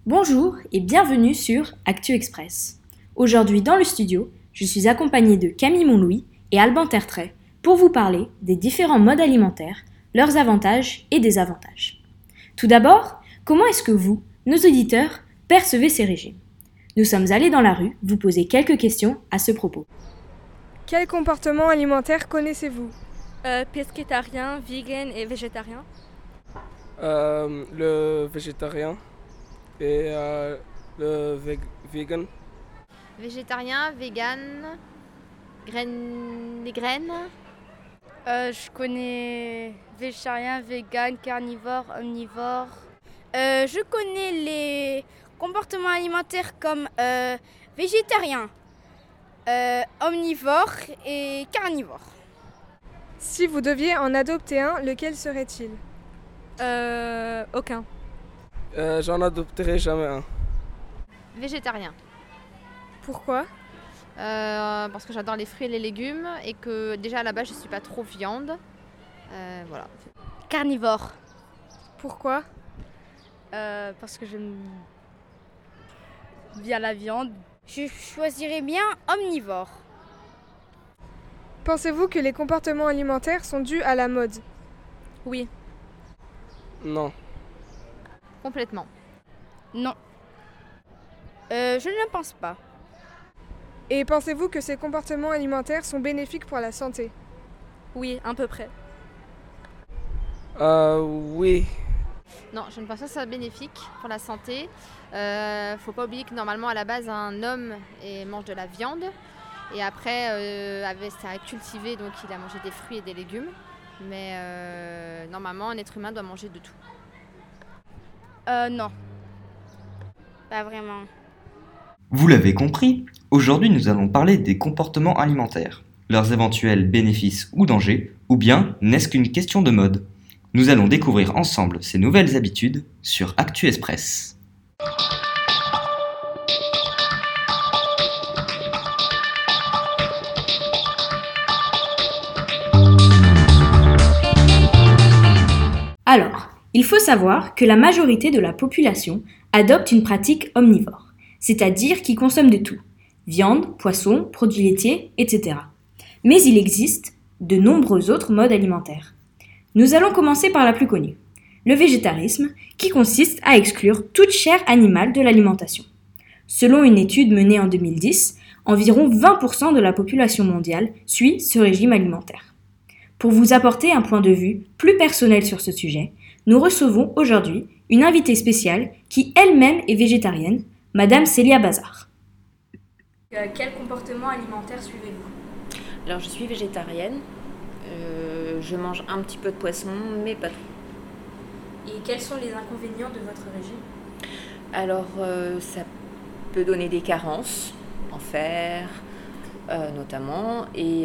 Bonjour et bienvenue sur Actu Express. Aujourd'hui dans le studio, je suis accompagnée de Camille Monlouis et Alban Tertrais pour vous parler des différents modes alimentaires, leurs avantages et désavantages. Tout d'abord, comment est-ce que vous, nos auditeurs, percevez ces régimes ? Nous sommes allés dans la rue vous poser quelques questions à ce propos. Quel comportement alimentaire connaissez-vous ? Pescétarien, vegan et végétarien. Le végétarien et le vegan. Végétarien, vegan, les graines. Je connais végétarien, vegan, carnivore, omnivore. Je connais les comportements alimentaires comme végétarien, omnivore et carnivore. Si vous deviez en adopter un, lequel serait-il ? Aucun. J'en adopterai jamais un. Végétarien. Pourquoi ? Parce que j'adore les fruits et les légumes et que déjà à la base je suis pas trop viande. Voilà. Carnivore. Pourquoi ? Parce que j'aime bien la viande. Je choisirais bien omnivore. Pensez-vous que les comportements alimentaires sont dus à la mode ? Oui. Non. Complètement. Non. Je ne le pense pas. Et pensez-vous que ces comportements alimentaires sont bénéfiques pour la santé ? Oui, à peu près. Oui. Non, je ne pense pas que ça soit bénéfique pour la santé. Faut pas oublier que normalement à la base un homme mange de la viande et après ça a cultivé, donc il a mangé des fruits et des légumes. Mais normalement un être humain doit manger de tout. Non. Pas vraiment. Vous l'avez compris, aujourd'hui nous allons parler des comportements alimentaires, leurs éventuels bénéfices ou dangers, ou bien n'est-ce qu'une question de mode ? Nous allons découvrir ensemble ces nouvelles habitudes sur Actu Express. Alors, il faut savoir que la majorité de la population adopte une pratique omnivore, c'est-à-dire qui consomme de tout, viande, poisson, produits laitiers, etc. Mais il existe de nombreux autres modes alimentaires. Nous allons commencer par la plus connue, le végétarisme, qui consiste à exclure toute chair animale de l'alimentation. Selon une étude menée en 2010, environ 20% de la population mondiale suit ce régime alimentaire. Pour vous apporter un point de vue plus personnel sur ce sujet, nous recevons aujourd'hui une invitée spéciale qui elle-même est végétarienne, Madame Célia Bazar. Quel comportement alimentaire suivez-vous ? Alors je suis végétarienne, je mange un petit peu de poisson, mais pas tout. Et quels sont les inconvénients de votre régime ? Alors ça peut donner des carences en fer notamment, et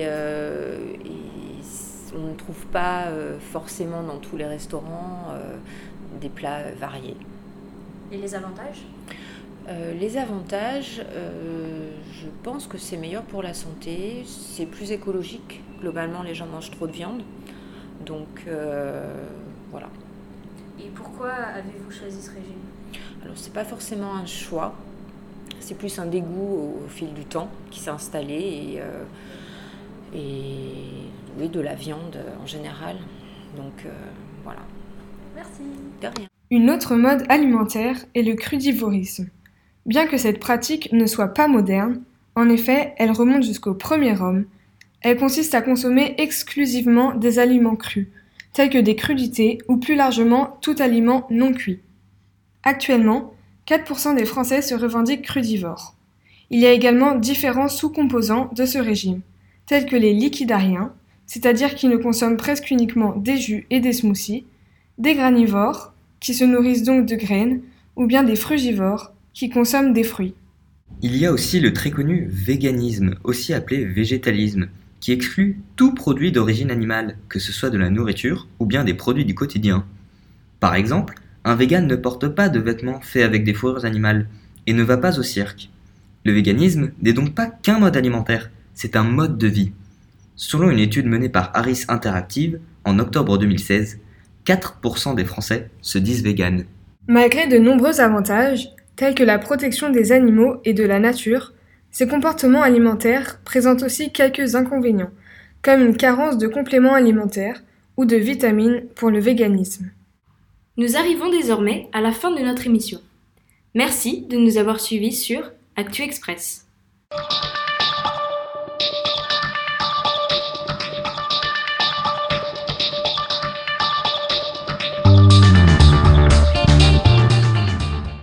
on ne trouve pas forcément dans tous les restaurants des plats variés. Et les avantages ? Les avantages, je pense que c'est meilleur pour la santé, c'est plus écologique. Globalement, les gens mangent trop de viande, donc voilà. Et pourquoi avez-vous choisi ce régime ? Alors, c'est pas forcément un choix, c'est plus un dégoût au fil du temps qui s'est installé et oui, de la viande en général. Donc voilà. Merci. De rien. Une autre mode alimentaire est le crudivorisme. Bien que cette pratique ne soit pas moderne, en effet, elle remonte jusqu'au premier homme. Elle consiste à consommer exclusivement des aliments crus, tels que des crudités ou plus largement tout aliment non cuit. Actuellement, 4% des Français se revendiquent crudivores. Il y a également différents sous-composants de ce régime, tels que les liquidariens, c'est-à-dire qui ne consomment presque uniquement des jus et des smoothies, des granivores, qui se nourrissent donc de graines, ou bien des frugivores, qui consomment des fruits. Il y a aussi le très connu véganisme, aussi appelé végétalisme, qui exclut tout produit d'origine animale, que ce soit de la nourriture ou bien des produits du quotidien. Par exemple, un vegan ne porte pas de vêtements faits avec des fourrures animales et ne va pas au cirque. Le véganisme n'est donc pas qu'un mode alimentaire, c'est un mode de vie. Selon une étude menée par Harris Interactive en octobre 2016, 4% des Français se disent véganes. Malgré de nombreux avantages, tels que la protection des animaux et de la nature, ces comportements alimentaires présentent aussi quelques inconvénients, comme une carence de compléments alimentaires ou de vitamines pour le véganisme. Nous arrivons désormais à la fin de notre émission. Merci de nous avoir suivis sur Actu Express.